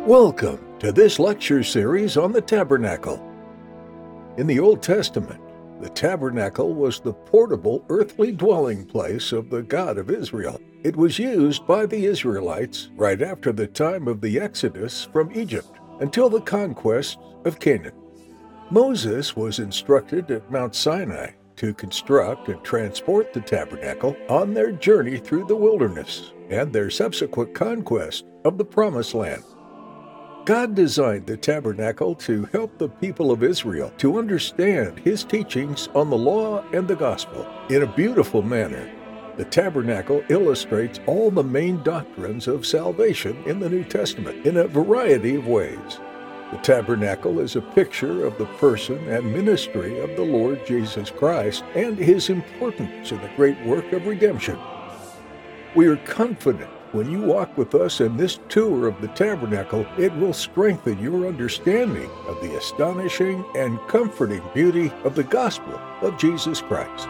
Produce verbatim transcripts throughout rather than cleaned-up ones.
Welcome to this lecture series on the tabernacle. In the Old Testament, the tabernacle was the portable earthly dwelling place of the God of Israel. It was used by the Israelites right after the time of the Exodus from Egypt until the conquest of Canaan. Moses was instructed at Mount Sinai to construct and transport the tabernacle on their journey through the wilderness and their subsequent conquest of the Promised Land. God designed the tabernacle to help the people of Israel to understand His teachings on the law and the gospel. In a beautiful manner, the tabernacle illustrates all the main doctrines of salvation in the New Testament in a variety of ways. The tabernacle is a picture of the person and ministry of the Lord Jesus Christ and His importance in the great work of redemption. We are confident when you walk with us in this tour of the tabernacle, it will strengthen your understanding of the astonishing and comforting beauty of the gospel of Jesus Christ.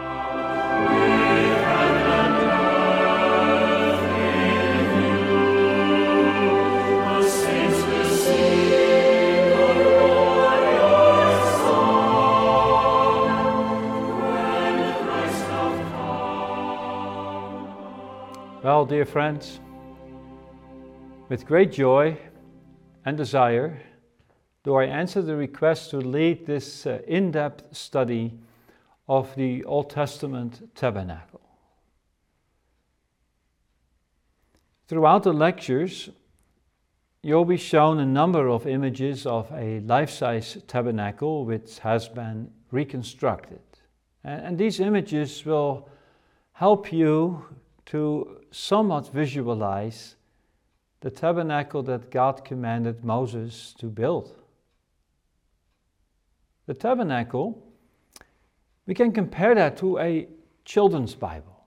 Well, dear friends, with great joy and desire do I answer the request to lead this uh, in-depth study of the Old Testament tabernacle. Throughout the lectures, you'll be shown a number of images of a life-size tabernacle which has been reconstructed. And, and these images will help you to somewhat visualize the tabernacle that God commanded Moses to build. The tabernacle, we can compare that to a children's Bible.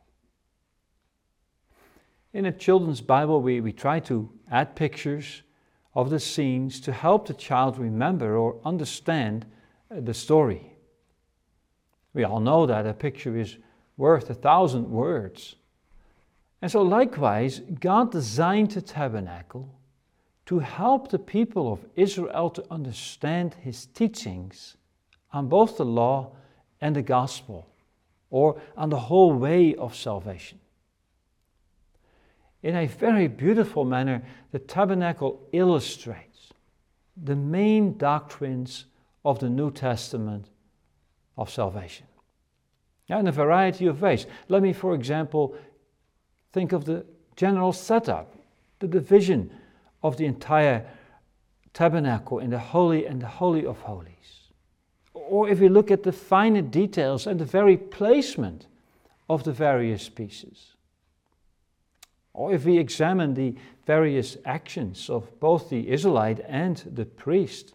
In a children's Bible, we, we try to add pictures of the scenes to help the child remember or understand the story. We all know that a picture is worth a thousand words. And so likewise, God designed the tabernacle to help the people of Israel to understand His teachings on both the law and the gospel, or on the whole way of salvation. In a very beautiful manner, the tabernacle illustrates the main doctrines of the New Testament of salvation. Now, in a variety of ways. Let me, for example, think of the general setup, the division of the entire tabernacle in the Holy and the Holy of Holies. Or if we look at the finer details and the very placement of the various pieces. Or if we examine the various actions of both the Israelite and the priest.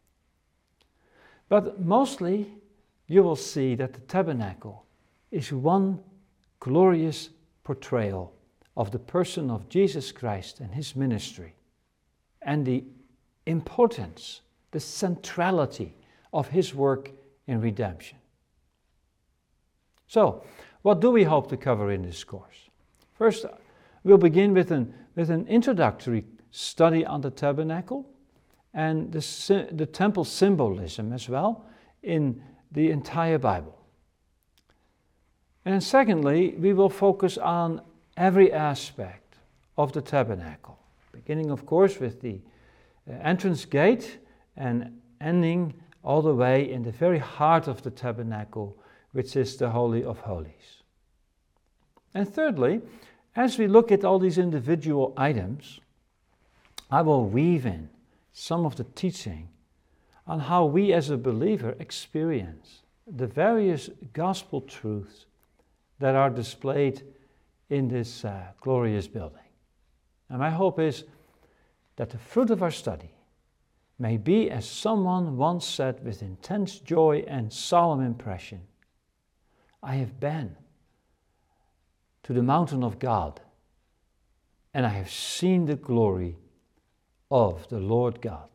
But mostly you will see that the tabernacle is one glorious portrayal of the person of Jesus Christ and His ministry, and the importance, the centrality of His work in redemption. So, what do we hope to cover in this course? First, we'll begin with an, with an introductory study on the tabernacle and the, the temple symbolism as well in the entire Bible. And secondly, we will focus on every aspect of the tabernacle, beginning, of course, with the entrance gate and ending all the way in the very heart of the tabernacle, which is the Holy of Holies. And thirdly, as we look at all these individual items, I will weave in some of the teaching on how we as a believer experience the various gospel truths that are displayed in this uh, glorious building. And my hope is that the fruit of our study may be, as someone once said with intense joy and solemn impression, I have been to the mountain of God, and I have seen the glory of the Lord God.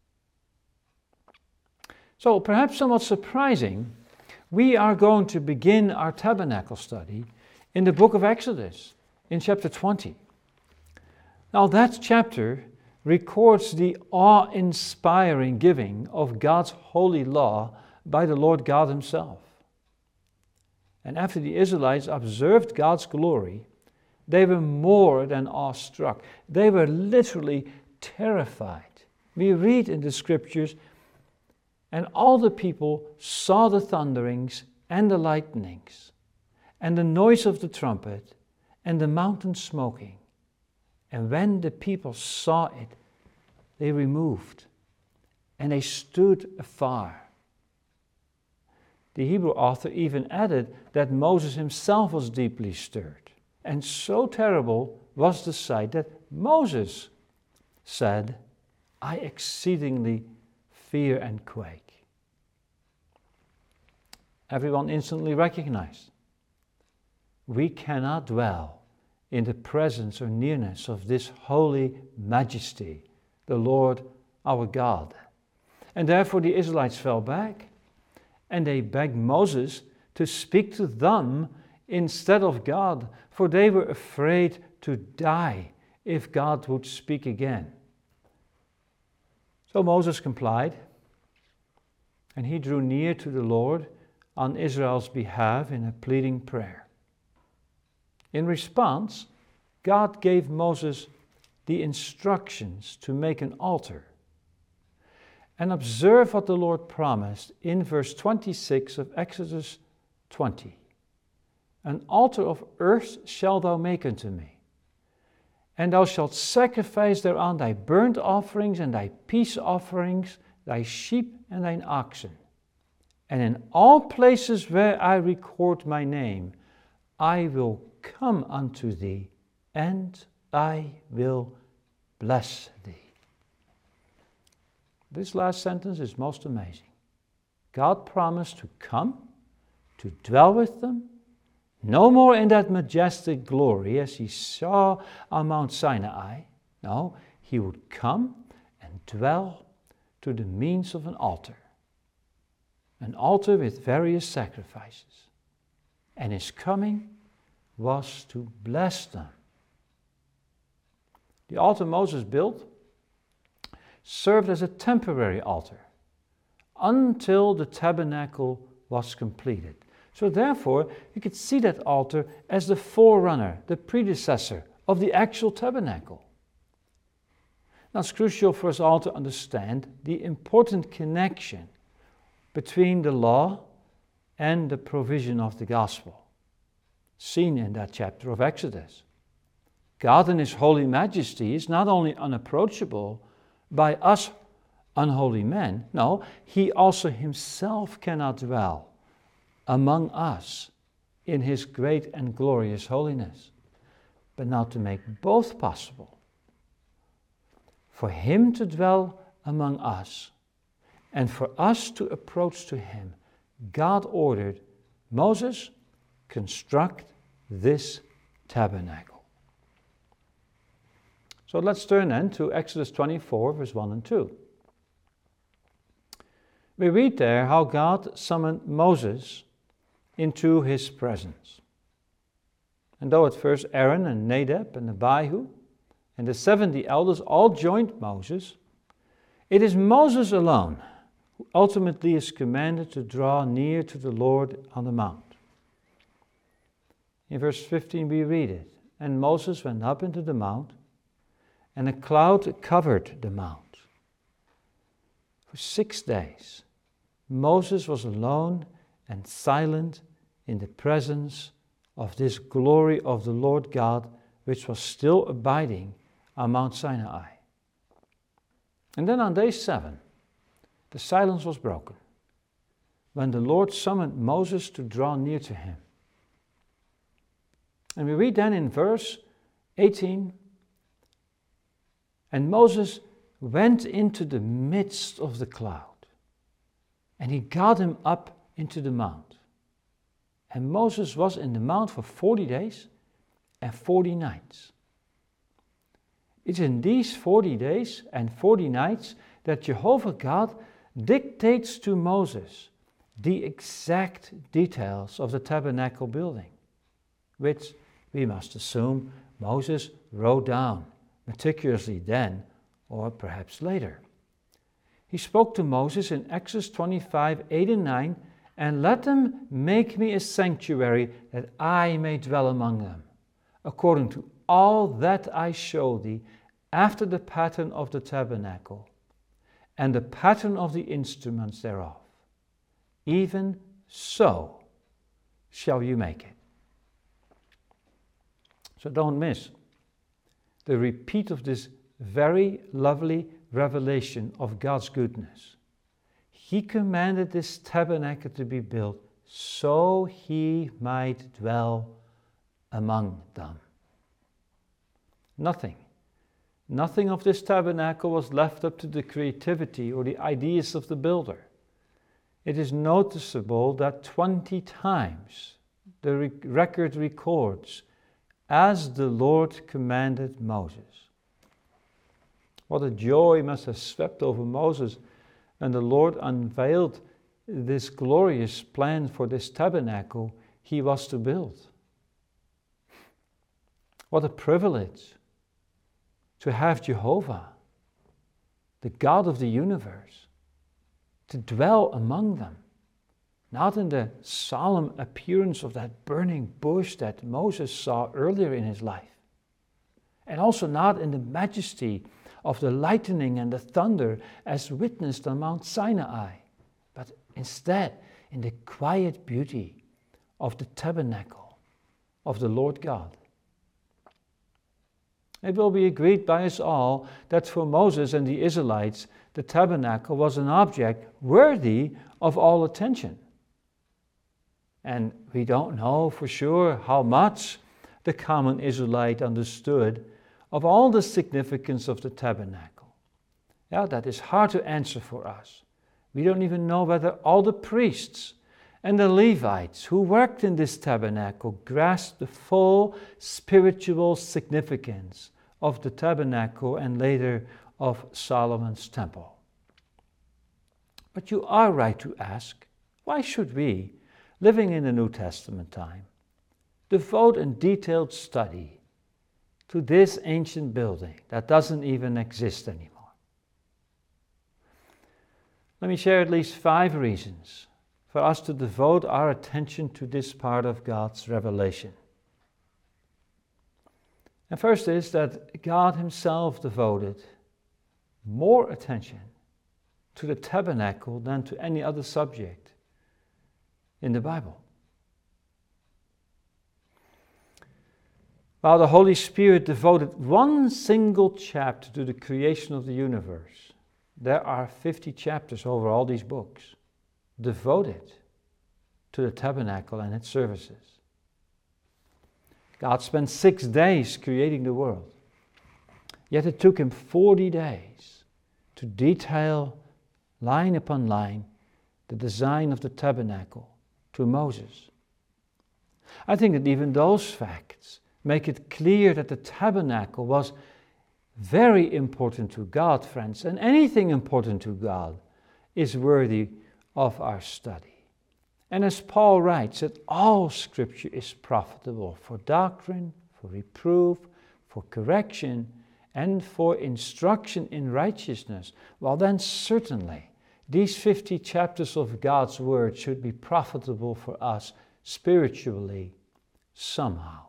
So perhaps somewhat surprising, we are going to begin our tabernacle study in the book of Exodus, in chapter twenty. Now that chapter records the awe-inspiring giving of God's holy law by the Lord God himself. And after the Israelites observed God's glory, they were more than awestruck. They were literally terrified. We read in the scriptures, and all the people saw the thunderings and the lightnings, and the noise of the trumpet, and the mountain smoking. And when the people saw it, they removed, and they stood afar. The Hebrew author even added that Moses himself was deeply stirred. And so terrible was the sight that Moses said, I exceedingly fear and quake. Everyone instantly recognized, we cannot dwell in the presence or nearness of this holy majesty, the Lord our God. And therefore the Israelites fell back, and they begged Moses to speak to them instead of God, for they were afraid to die if God would speak again. So Moses complied, and he drew near to the Lord on Israel's behalf in a pleading prayer. In response, God gave Moses the instructions to make an altar. And observe what the Lord promised in verse twenty-six of Exodus twenty. An altar of earth shalt thou make unto me, and thou shalt sacrifice thereon thy burnt offerings and thy peace offerings, thy sheep and thine oxen. And in all places where I record my name, I will come unto thee, and I will bless thee. This last sentence is most amazing. God promised to come, to dwell with them, no more in that majestic glory as he saw on Mount Sinai. No, he would come and dwell through the means of an altar. An altar with various sacrifices. And his coming was to bless them. The altar Moses built served as a temporary altar until the tabernacle was completed. So therefore, you could see that altar as the forerunner, the predecessor of the actual tabernacle. Now it's crucial for us all to understand the important connection between the law and the provision of the gospel, seen in that chapter of Exodus. God in his holy majesty is not only unapproachable by us unholy men, no, he also himself cannot dwell among us in his great and glorious holiness. But now to make both possible, for him to dwell among us and for us to approach to him, God ordered Moses, construct this tabernacle. So let's turn then to Exodus twenty-four, verse one and two. We read there how God summoned Moses into his presence. And though at first Aaron and Nadab and Abihu and the seventy elders all joined Moses, it is Moses alone who ultimately is commanded to draw near to the Lord on the mount. In verse fifteen we read it, and Moses went up into the mount, and a cloud covered the mount. For six days, Moses was alone and silent in the presence of this glory of the Lord God, which was still abiding on Mount Sinai. And then on day seven, the silence was broken, when the Lord summoned Moses to draw near to him. And we read then in verse eighteen, and Moses went into the midst of the cloud, and he got him up into the mount. And Moses was in the mount for forty days and forty nights. It's in these forty days and forty nights that Jehovah God dictates to Moses the exact details of the tabernacle building, which we must assume Moses wrote down meticulously then or perhaps later. He spoke to Moses in Exodus twenty-five, eight and nine, and let them make me a sanctuary that I may dwell among them, according to all that I show thee, after the pattern of the tabernacle, and the pattern of the instruments thereof. Even so shall you make it. So don't miss the repeat of this very lovely revelation of God's goodness. He commanded this tabernacle to be built so he might dwell among them. Nothing, nothing of this tabernacle was left up to the creativity or the ideas of the builder. It is noticeable that twenty times the re- record records, as the Lord commanded Moses. What a joy must have swept over Moses, and the Lord unveiled this glorious plan for this tabernacle he was to build. What a privilege to have Jehovah, the God of the universe, to dwell among them, not in the solemn appearance of that burning bush that Moses saw earlier in his life, and also not in the majesty of the lightning and the thunder as witnessed on Mount Sinai, but instead in the quiet beauty of the tabernacle of the Lord God. It will be agreed by us all that for Moses and the Israelites, the tabernacle was an object worthy of all attention. And we don't know for sure how much the common Israelite understood of all the significance of the tabernacle. Yeah, that is hard to answer for us. We don't even know whether all the priests and the Levites who worked in this tabernacle grasped the full spiritual significance of the tabernacle and later of Solomon's temple. But you are right to ask, why should we, living in the New Testament time, devote a detailed study to this ancient building that doesn't even exist anymore? Let me share at least five reasons for us to devote our attention to this part of God's revelation. And first is that God himself devoted more attention to the tabernacle than to any other subject in the Bible. While the Holy Spirit devoted one single chapter to the creation of the universe, there are fifty chapters over all these books devoted to the tabernacle and its services. God spent six days creating the world, yet it took him forty days to detail, line upon line, the design of the tabernacle to Moses. I think that even those facts make it clear that the tabernacle was very important to God, friends, and anything important to God is worthy of our study. And as Paul writes, that all Scripture is profitable for doctrine, for reproof, for correction, and for instruction in righteousness, well then certainly these fifty chapters of God's Word should be profitable for us spiritually somehow.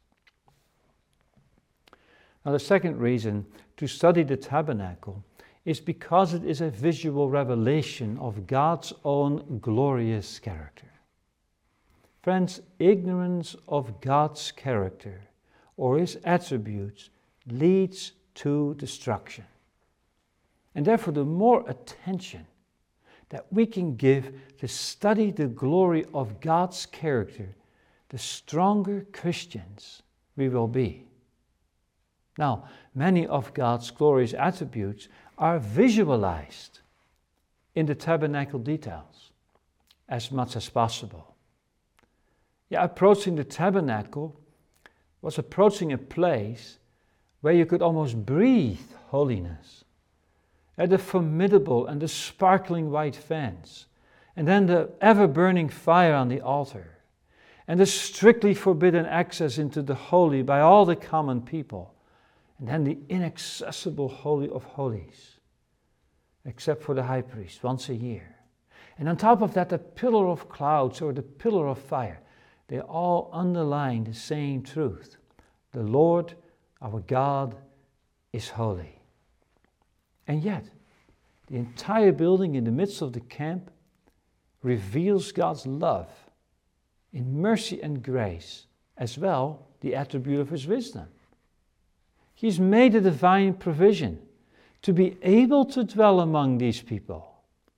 Now, the second reason to study the tabernacle is because it is a visual revelation of God's own glorious character. Friends, ignorance of God's character or his attributes leads to destruction. And therefore, the more attention that we can give to study the glory of God's character, the stronger Christians we will be. Now, many of God's glorious attributes are visualized in the tabernacle details as much as possible. Yeah, approaching the tabernacle was approaching a place where you could almost breathe holiness. And the formidable and the sparkling white fence, and then the ever-burning fire on the altar, and the strictly forbidden access into the holy by all the common people. And then the inaccessible Holy of Holies, except for the high priest, once a year. And on top of that, the pillar of clouds or the pillar of fire. They all underline the same truth. The Lord, our God, is holy. And yet, the entire building in the midst of the camp reveals God's love in mercy and grace, as well the attribute of his wisdom. He's made a divine provision to be able to dwell among these people.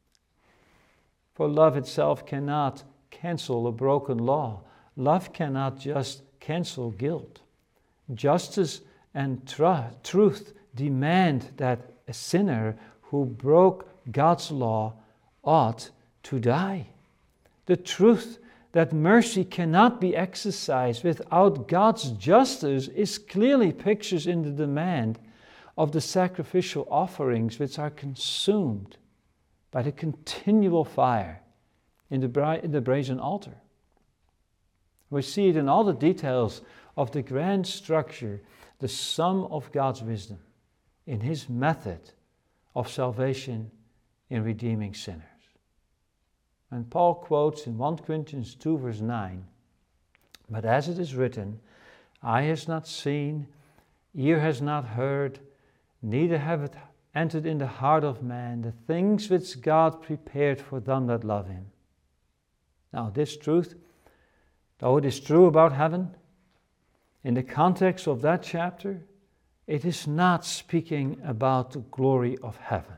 For love itself cannot cancel a broken law. Love cannot just cancel guilt. Justice and tr- truth demand that a sinner who broke God's law ought to die. The truth that mercy cannot be exercised without God's justice is clearly pictured in the demand of the sacrificial offerings which are consumed by the continual fire in the, bra- in the brazen altar. We see it in all the details of the grand structure, the sum of God's wisdom in his method of salvation in redeeming sinners. And Paul quotes in First Corinthians two verse nine, "But as it is written, eye has not seen, ear has not heard, neither have it entered in the heart of man, the things which God prepared for them that love him." Now this truth, though it is true about heaven, in the context of that chapter, it is not speaking about the glory of heaven.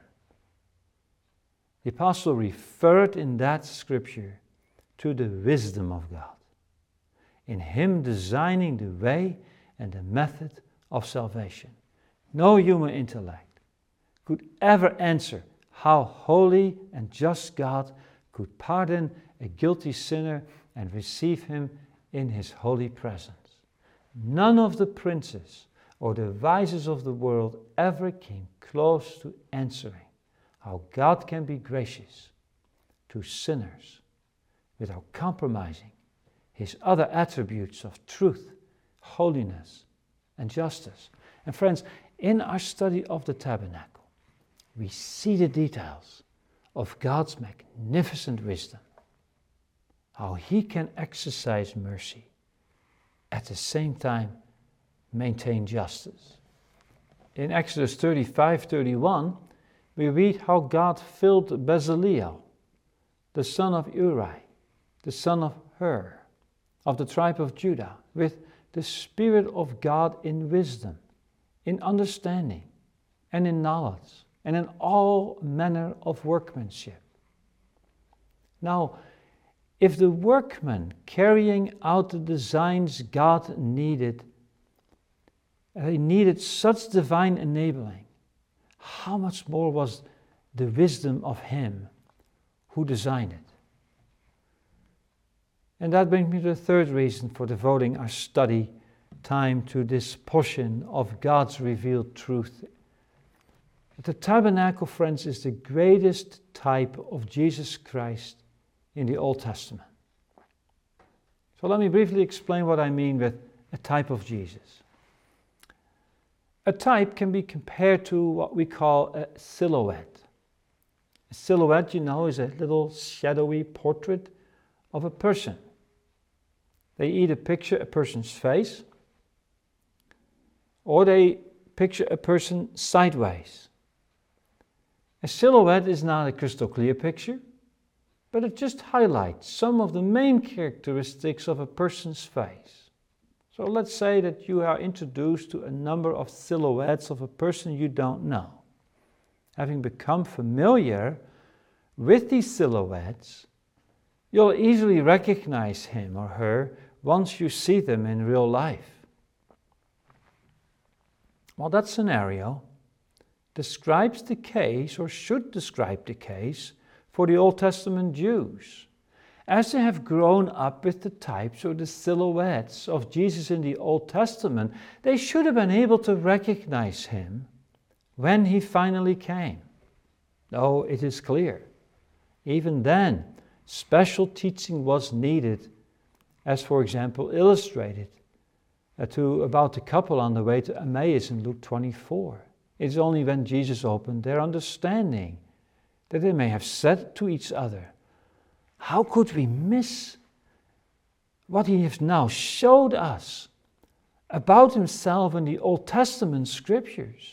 The apostle referred in that scripture to the wisdom of God, in him designing the way and the method of salvation. No human intellect could ever answer how holy and just God could pardon a guilty sinner and receive him in his holy presence. None of the princes or the vices of the world ever came close to answering how God can be gracious to sinners without compromising his other attributes of truth, holiness, and justice. And friends, in our study of the tabernacle, we see the details of God's magnificent wisdom, how he can exercise mercy, at the same time maintain justice. In Exodus thirty-five thirty-one, we read how God filled Bezaleel, the son of Uri, the son of Hur, of the tribe of Judah, with the Spirit of God in wisdom, in understanding, and in knowledge, and in all manner of workmanship. Now, if the workman carrying out the designs God needed, he needed such divine enabling, how much more was the wisdom of him who designed it? And that brings me to the third reason for devoting our study time to this portion of God's revealed truth. The tabernacle, friends, is the greatest type of Jesus Christ in the Old Testament. So let me briefly explain what I mean with a type of Jesus. A type can be compared to what we call a silhouette. A silhouette, you know, is a little shadowy portrait of a person. They either picture a person's face or they picture a person sideways. A silhouette is not a crystal clear picture, but it just highlights some of the main characteristics of a person's face. So let's say that you are introduced to a number of silhouettes of a person you don't know. Having become familiar with these silhouettes, you'll easily recognize him or her once you see them in real life. Well, that scenario describes the case, or should describe the case, for the Old Testament Jews. As they have grown up with the types or the silhouettes of Jesus in the Old Testament, they should have been able to recognize him when he finally came. Though it is clear, even then, special teaching was needed, as for example illustrated uh, to about the couple on the way to Emmaus in Luke twenty-four. It's only when Jesus opened their understanding that they may have said to each other, how could we miss what he has now showed us about himself in the Old Testament scriptures?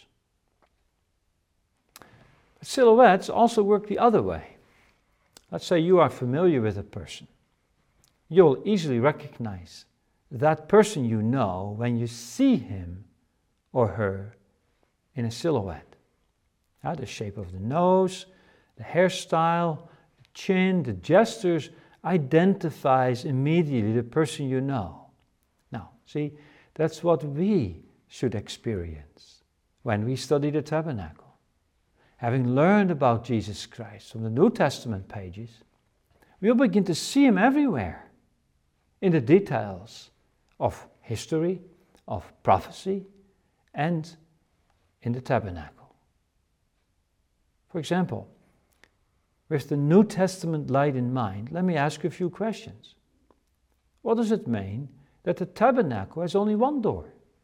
But silhouettes also work the other way. Let's say you are familiar with a person. You'll easily recognize that person you know when you see him or her in a silhouette. Uh, the shape of the nose, the hairstyle, the chin, the gestures identifies immediately the person you know. Now, see, that's what we should experience when we study the tabernacle. Having learned about Jesus Christ from the New Testament pages, we'll begin to see him everywhere, in the details of history, of prophecy, and in the tabernacle. For example, with the New Testament light in mind, let me ask you a few questions. What does it mean that the tabernacle has only one door?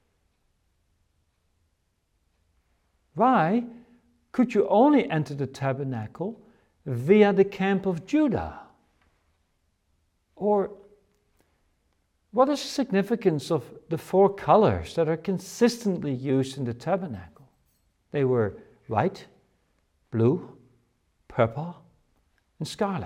Why could you only enter the tabernacle via the camp of Judah? Or what is the significance of the four colors that are consistently used in the tabernacle? They were white, blue, purple, and scarlet.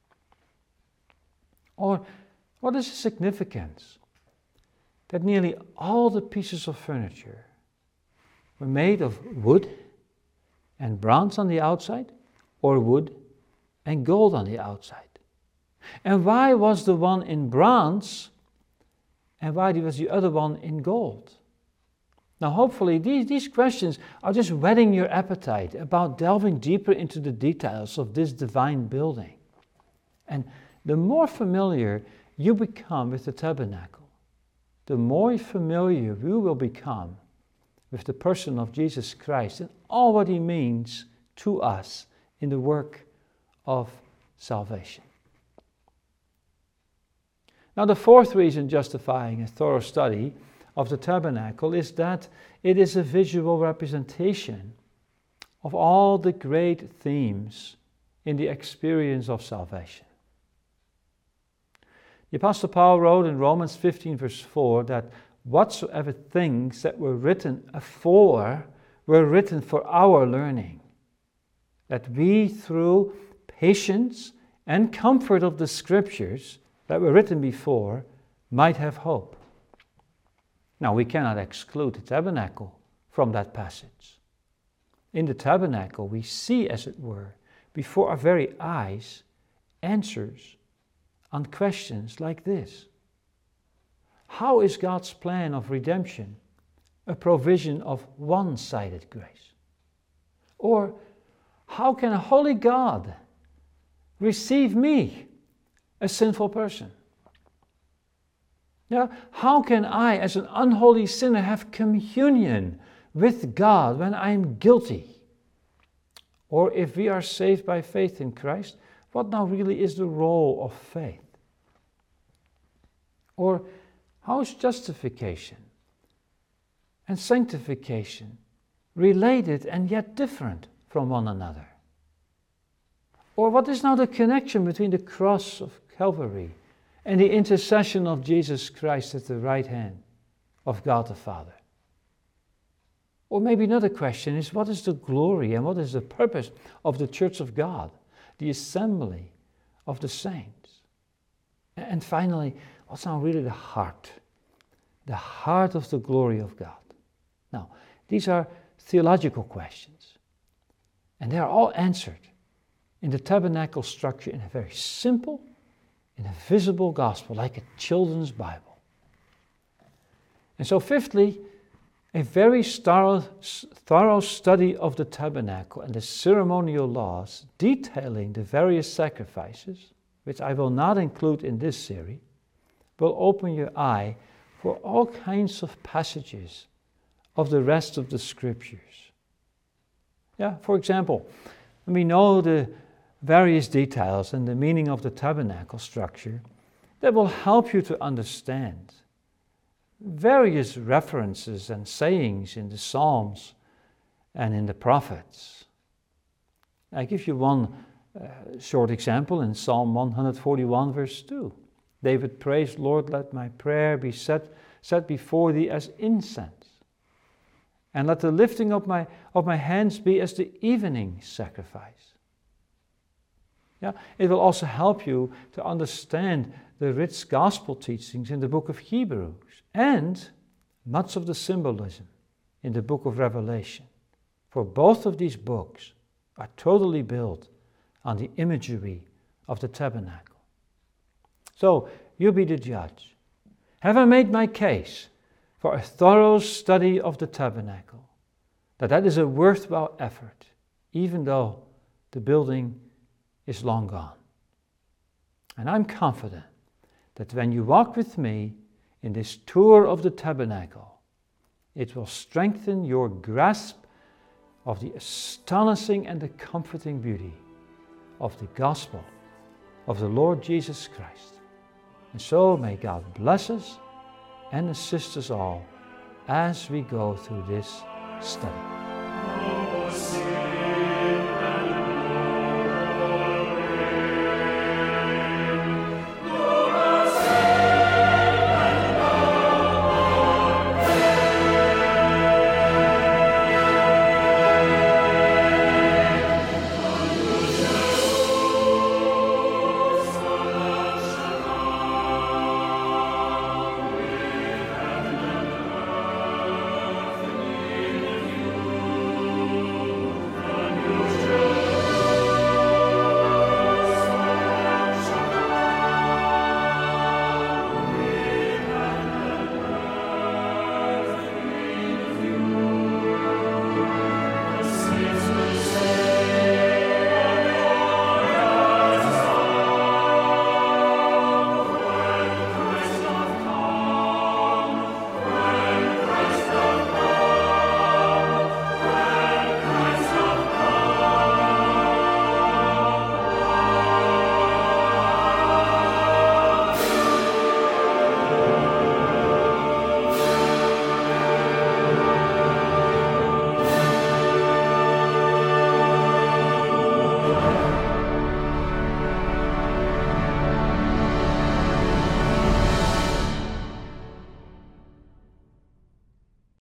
Or what is the significance that nearly all the pieces of furniture were made of wood and bronze on the outside, or wood and gold on the outside? And why was the one in bronze and why was the other one in gold? Now hopefully these, these questions are just whetting your appetite about delving deeper into the details of this divine building. And the more familiar you become with the tabernacle, the more familiar you will become with the person of Jesus Christ and all what he means to us in the work of salvation. Now, the fourth reason justifying a thorough study of the tabernacle is that it is a visual representation of all the great themes in the experience of salvation. The Apostle Paul wrote in Romans fifteen, verse four, that whatsoever things that were written afore were written for our learning, that we through patience and comfort of the scriptures that were written before might have hope. Now, we cannot exclude the tabernacle from that passage. In the tabernacle, we see, as it were, before our very eyes, answers on questions like this. How is God's plan of redemption a provision of one-sided grace? Or, how can a holy God receive me, a sinful person? Yeah, how can I, as an unholy sinner, have communion with God when I am guilty? Or if we are saved by faith in Christ, what now really is the role of faith? Or how is justification and sanctification related and yet different from one another? Or what is now the connection between the cross of Calvary and the intercession of Jesus Christ at the right hand of God the Father? Or maybe another question is, what is the glory and what is the purpose of the church of God, the assembly of the saints? And finally, what's now really the heart, the heart of the glory of God? Now, these are theological questions, and they are all answered in the tabernacle structure in a very simple, in a visible gospel, like a children's Bible. And so fifthly, a very thorough, thorough study of the tabernacle and the ceremonial laws detailing the various sacrifices, which I will not include in this series, will open your eye for all kinds of passages of the rest of the scriptures. Yeah, for example, when we know the various details and the meaning of the tabernacle structure, that will help you to understand various references and sayings in the Psalms and in the prophets. I give you one uh, short example in Psalm one forty-one, verse two. David prays, Lord, let my prayer be set, set before thee as incense, and let the lifting of my, of my hands be as the evening sacrifice. Yeah, it will also help you to understand the rich gospel teachings in the book of Hebrews and much of the symbolism in the book of Revelation. For both of these books are totally built on the imagery of the tabernacle. So, you be the judge. Have I made my case for a thorough study of the tabernacle? That that is a worthwhile effort, even though the building is long gone. And I'm confident that when you walk with me in this tour of the tabernacle, it will strengthen your grasp of the astonishing and the comforting beauty of the gospel of the Lord Jesus Christ. And so may God bless us and assist us all as we go through this study.